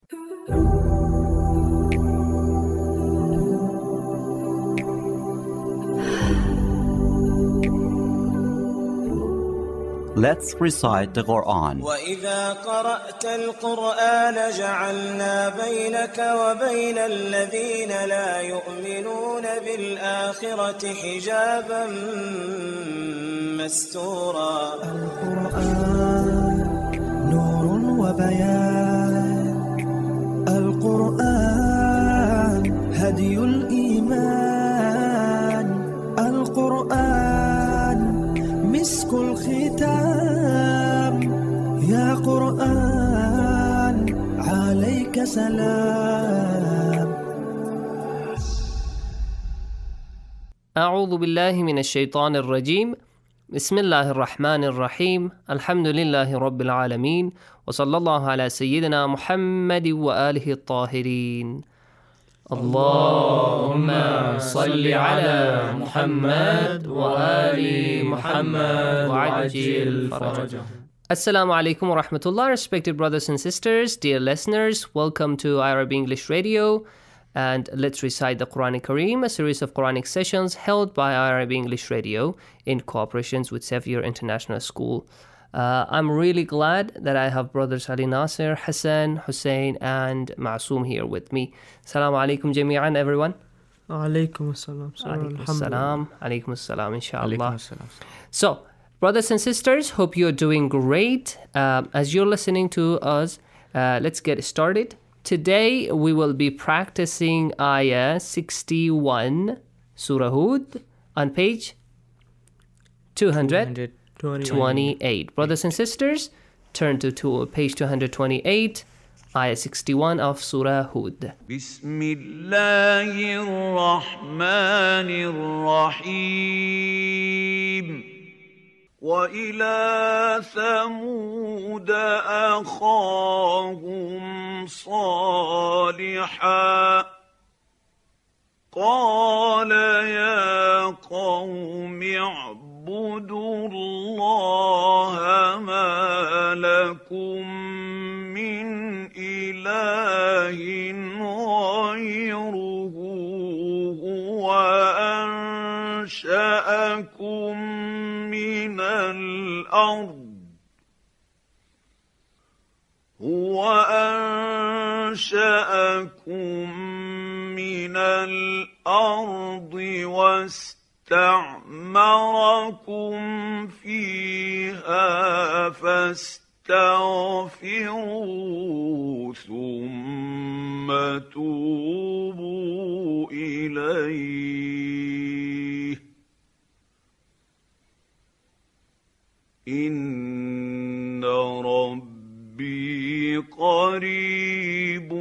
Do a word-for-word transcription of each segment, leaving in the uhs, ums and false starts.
Let's recite the Quran. وَإِذَا قَرَأْتَ الْقُرْآنَ جَعَلْنَا بَيْنَكَ وَبَيْنَ الَّذِينَ لَا يُؤْمِنُونَ بِالْآخِرَةِ حِجَابًا مَسْتُورًا. القرآن نور وبيان، القرآن هدي الإيمان، القرآن مسك الختام، يا قرآن عليك سلام. أعوذ بالله من الشيطان الرجيم. بسم الله الرحمن الرحيم. الحمد لله رب العالمين، وصلى الله على سيدنا محمد وآله الطاهرين. اللهم صل على محمد وآل محمد وعجل فرجهم. Assalamu alaikum wa rahmatullah. Respected brothers and sisters, dear listeners, welcome to Arabic English Radio. And let's recite the Quran Kareem, a series of Quranic sessions held by Arabic English Radio in cooperation with Xavier International School. Uh, I'm really glad that I have brothers Ali Nasser, Hassan, Hussein, and Masoom here with me. Assalamu alaikum jami'an, everyone. Alaikum assalam. Alaikum assalam. Alaikum assalam, inshallah. So, brothers and sisters, hope you're doing great. Uh, as you're listening to us, uh, let's get started. Today, we will be practicing Ayah sixty-one, Surah Hud, on page two hundred twenty-eight. Brothers and sisters, turn to, to page two hundred twenty-eight, Ayah sixty-one of Surah Hud. Bismillahir Rahmanir Rahim. وَإِلَى ثَمُودَ أَخَاهُمْ صَالِحًا قَالَ يَا قَوْمِ اعْبُدُوا اللَّهَ مَا لَكُمْ مِنْ إِلَٰهٍ غَيْرُهُ هُوَ أَنشَأَكُمْ من الأرض هو أنشأكم من الأرض واستعمركم فيها فاستغفروا ثم توبوا إليه إن ربي قريب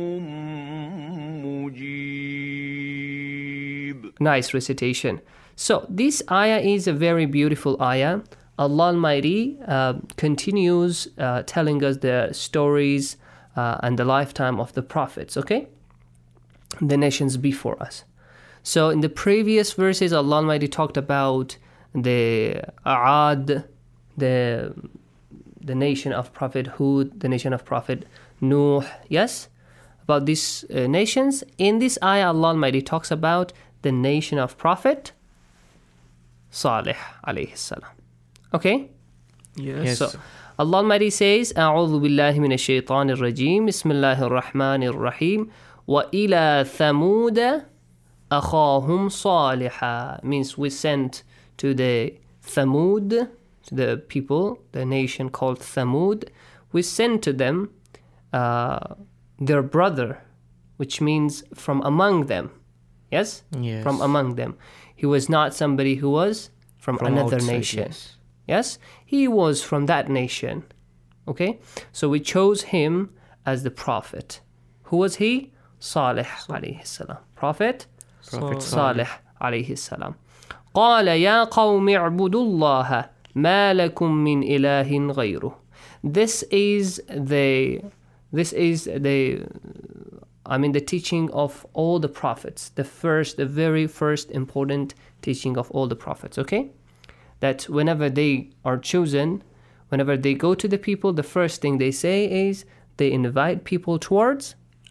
مجيب. Nice recitation. So this ayah is a very beautiful ayah. Allah Almighty uh, continues uh, telling us the stories uh, and the lifetime of the prophets, okay? The nations before us. So in the previous verses, Allah Almighty talked about the A'ad, the the nation of Prophet Hud, the nation of Prophet Nuh, yes? About these uh, nations. In this ayah, Allah Almighty talks about the nation of Prophet Salih alayhi salam. Okay? Yes. So, Allah Almighty says, أعوذ بالله من الشيطان الرجيم بسم الله الرحمن الرحيم وإلى ثمود أخاهم صالحا. Means we sent to the Thamud, the people, the nation called Thamud, we sent to them uh, their brother, which means from among them. Yes? Yes. From among them. He was not somebody who was from, From another outside, nation. yes. Yes? He was from that nation. Okay? So we chose him as the prophet. Who was he? Salih alayhi salam. Prophet? Prophet Salih alayhi salam. قال يا قوم اعبدوا الله ما لكم من إله غيره. This is the this is the I mean the teaching of all the prophets. The first, the very first important teaching of all the prophets, okay? That whenever they are chosen, whenever they go to the people, the first thing they say is they invite people towards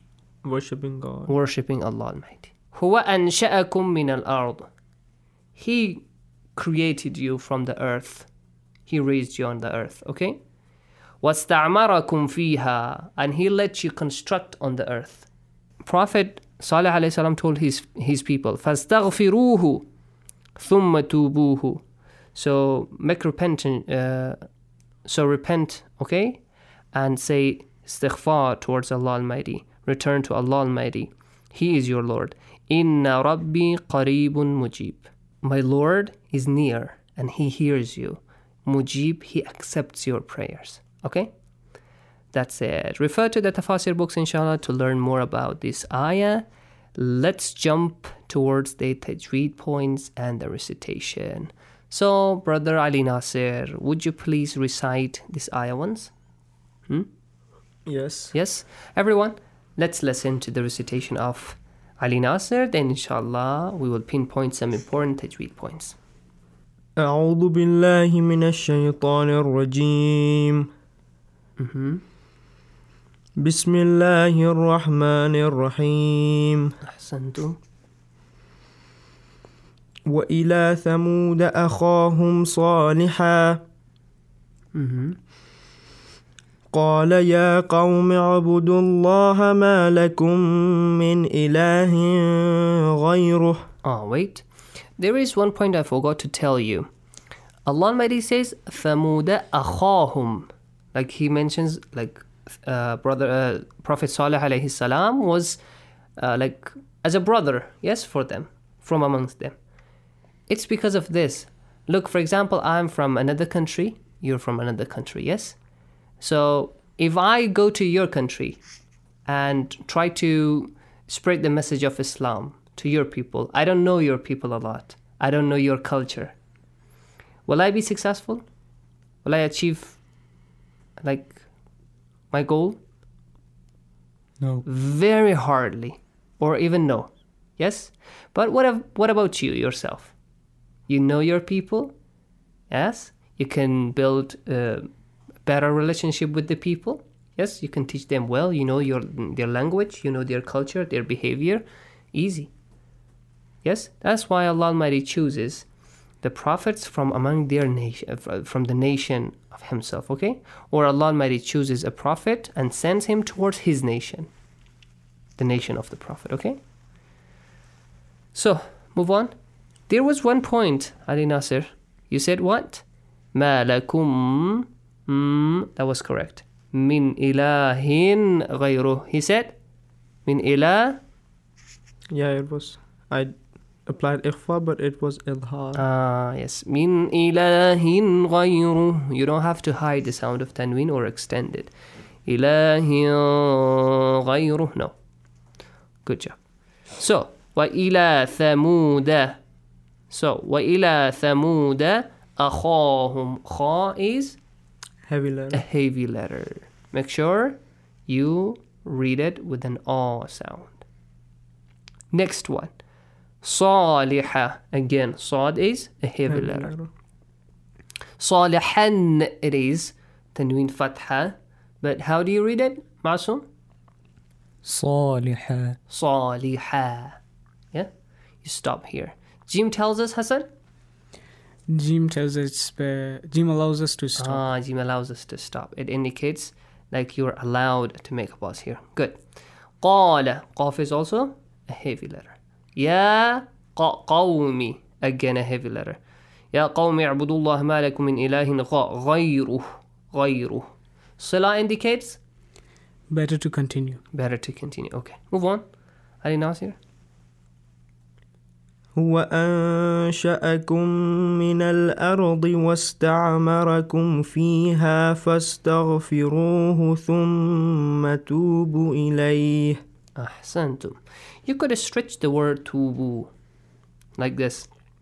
Worshipping God. Worshipping Allah Almighty. هُوَ أَنْشَأَكُم مِّنَ الْأَرْضِ. He created you from the earth. He raised you on the earth, okay? وَاسْتَعْمَرَكُمْ فِيهَا. And He let you construct on the earth. Prophet Salih alayhi salam told his, his people, فَاسْتَغْفِرُوهُ ثُمَّ تُوبُوهُ. So make repentance, uh, so repent, okay? And say istighfar towards Allah Almighty. Return to Allah Almighty. He is your Lord. Inna Rabbi qareebun mujib. My Lord is near and He hears you. Mujib, He accepts your prayers. Okay? That's it. Refer to the tafsir books, inshallah, to learn more about this ayah. Let's jump towards the tajweed points and the recitation. So, Brother Ali Nasir, would you please recite this ayah once? Hmm? Yes. Yes? Everyone, let's listen to the recitation of Ali Nasir. Then, inshallah, we will pinpoint some important tajweed points. أعوذ بالله من الشيطان الرجيم. Mm-hmm. بسم الله الرحمن الرحيم. أحسنتم. وإلى ثمود أخاهم صالحا. Mm-hmm. قال يا قوم اعبدوا الله ما لكم من إله غيره. Oh, wait. There is one point I forgot to tell you. Allah Almighty says, ثَمُودَ أَخَاهُمْ. Like He mentions, like uh, brother uh, Prophet Salih alayhi salam was uh, like as a brother, yes, for them, from amongst them. It's because of this. Look, for example, I'm from another country, you're from another country, yes? So if I go to your country and try to spread the message of Islam to your people, I don't know your people a lot. I don't know your culture. Will I be successful? Will I achieve like my goal? No. Very hardly, or even no. Yes? But what, ab- what about you yourself? You know your people? Yes? You can build a better relationship with the people? Yes? You can teach them well. You know your their language. You know their culture, their behavior. Easy. Yes? That's why Allah Almighty chooses the prophets from among their nation, from the nation of Himself, okay? Or Allah Almighty chooses a prophet and sends him towards His nation, the nation of the prophet, okay? So, move on. There was one point, Ali Nasir. You said what? مَا لَكُمْ mm, That was correct. مِنْ إِلَهٍ غَيْرُهُ. He said, مِنْ إِلَهٍ. Yeah, it was. I applied ikhfa, but it was idhar. Ah, yes. Min ilahin ghayruh. You don't have to hide the sound of tanween or extend it. Ilahin ghayruh. No. Good job. So, wa ila thamuda. So, wa ila thamuda akhahum. Kha is Heavy a letter. heavy letter. Make sure you read it with an ah sound. Next one. Salihah. Again, Sad is a heavy Heavy letter. letter. Salihan it is tanween fatha. But how do you read it, Masum? صالحا. Salihah. Yeah? You stop here. Jim tells us, Hassan? Jim tells us, uh, Jim allows us to stop. Ah, Jim allows us to stop. It indicates like you're allowed to make a pause here. Good. Qala. Qaf is also a heavy letter. Ya qa- qawmi. Again a heavy letter. Ya qawmi a'budullah ma lakum min ilahin gha- ghayruh. Ghayruh. Sila indicates Better to continue. better to continue. Okay. Move on. Ali Nasir. هو أنشأكم من الأرض واستعمركم فيها فاستغفروه ثم توبوا إليه. Ahsantum. You could stretch the word tubu like this.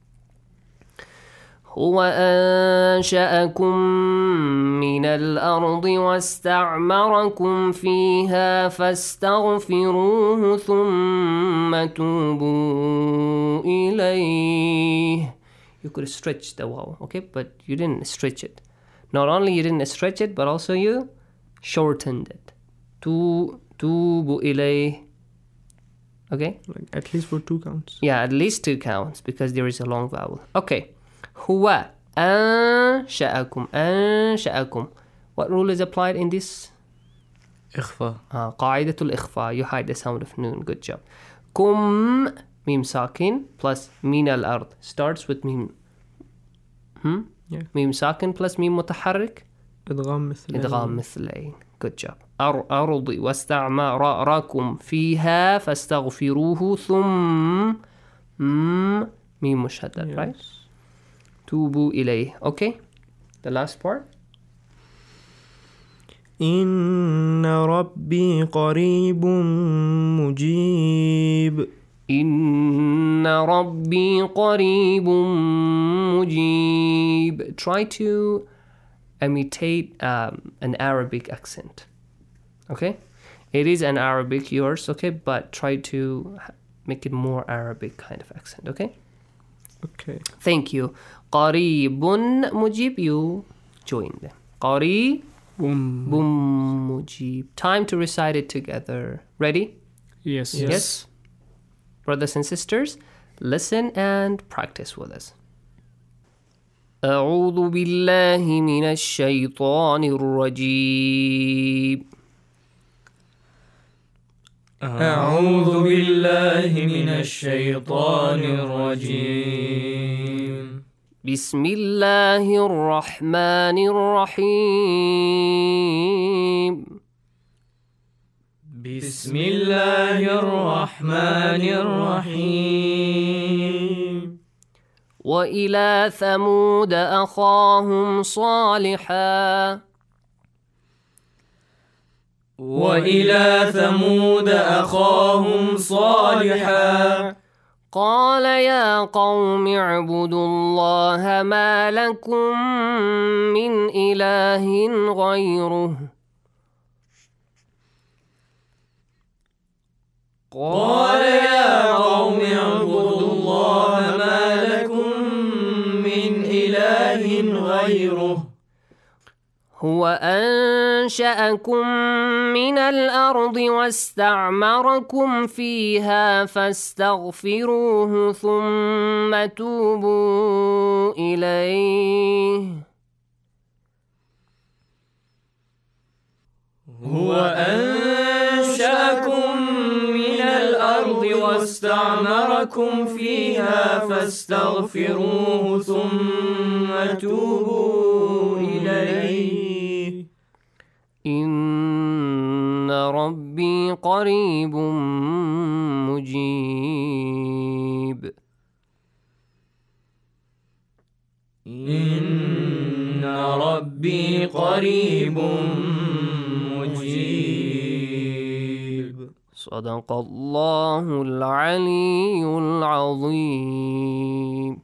هو أنشأكم من الأرض واستعمركم فيها فاستغفروه ثم توبوا إليه. You could stretch the waw, okay? But you didn't stretch it. Not only you didn't stretch it, but also you shortened it. Tu, tubu إليه. Okay? Like at least for two counts. Yeah, at least two counts because there is a long vowel. Okay. هو أنشأكم أنشأكم. What rule is applied in this? إخفاء. Uh, قاعدة الإخفاء. You hide the sound of noon. Good job. كم ميم ساكن plus من الأرض starts with ميم. Hmm? Yeah. ميم ساكن plus ميم متحرك. إدغام مثلين. إدغام مثلين. Good job. أر أرضي واستعمركم فيها فاستغفروه ثم ميم مشدد. Yes. Right? توبوا إليه. Okay? The last part. إن ربي قريب مجيب. إن ربي قريب مجيب. Try to imitate um, an Arabic accent. Okay? It is an Arabic yours, okay? But try to make it more Arabic kind of accent, okay? Okay. Thank you. قريب مجيب. You join them. قريب Boom. مجيب. Time to recite it together. Ready? Yes. Yes. Yes. Brothers and sisters, listen and practice with us. أعوذ بالله من الشيطان الرجيم. أعوذ بالله من الشيطان الرجيم. بسم الله الرحمن الرحيم. بسم الله الرحمن الرحيم. وإلى ثمود أخاهم صالحا. وإلى ثمود أخاهم صالحا. قال يا قوم اعبدوا الله ما لكم من إله غيره. قال يا قوم اعبدوا الله ما لكم من إله غيره. هو أنشأكم من الأرض واستعمركم فيها فاستغفروه ثم توبوا إليه. هو أنشأكم من الأرض واستعمركم فيها فاستغفروه ثم توبوا إليه. إن ربي قريب مجيب. إن ربي قريب مجيب. صدق الله العلي العظيم.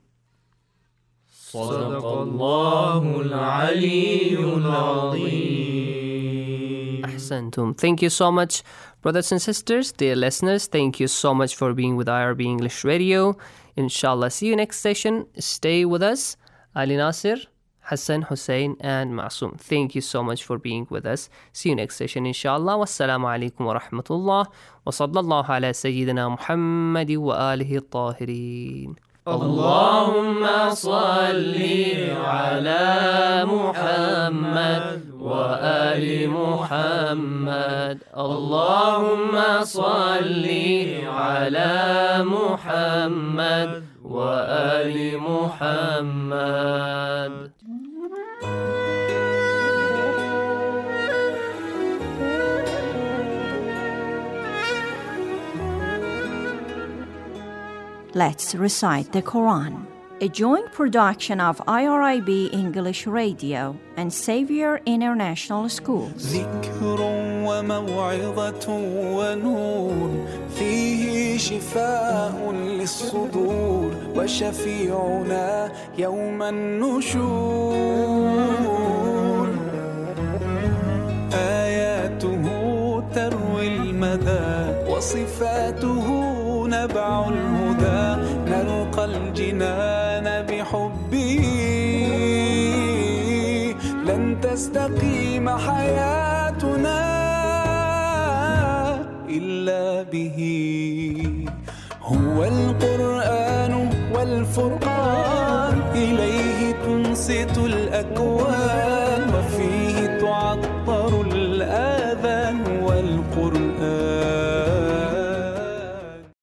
صدق الله العلي العظيم. Ahsantum. Thank you so much, brothers and sisters, dear listeners. Thank you so much for being with I R B English Radio. Inshallah, see you next session. Stay with us. Ali Nasir, Hassan, Hussein, and Masoom. Thank you so much for being with us. See you next session, inshallah. Wassalamu alaikum wa rahmatullah. Wa sallallahu ala sayyidina Muhammad wa alihi al-tahirin. اللهم صل على محمد وآل محمد. اللهم صل على محمد وآل محمد. Let's recite the Quran, a joint production of I R I B English Radio and Xavier International School. ذكر وموعظة ونور فيه شفاء للصدور وشفيعنا يوم النشور. آياته تروي المدى وصفاته نبع الهدى. نلقى الجنان بحبه لن تستقيم حياتنا إلا إلا به. هو القرآن والفرقان إليه تنصت الأكوان، وفي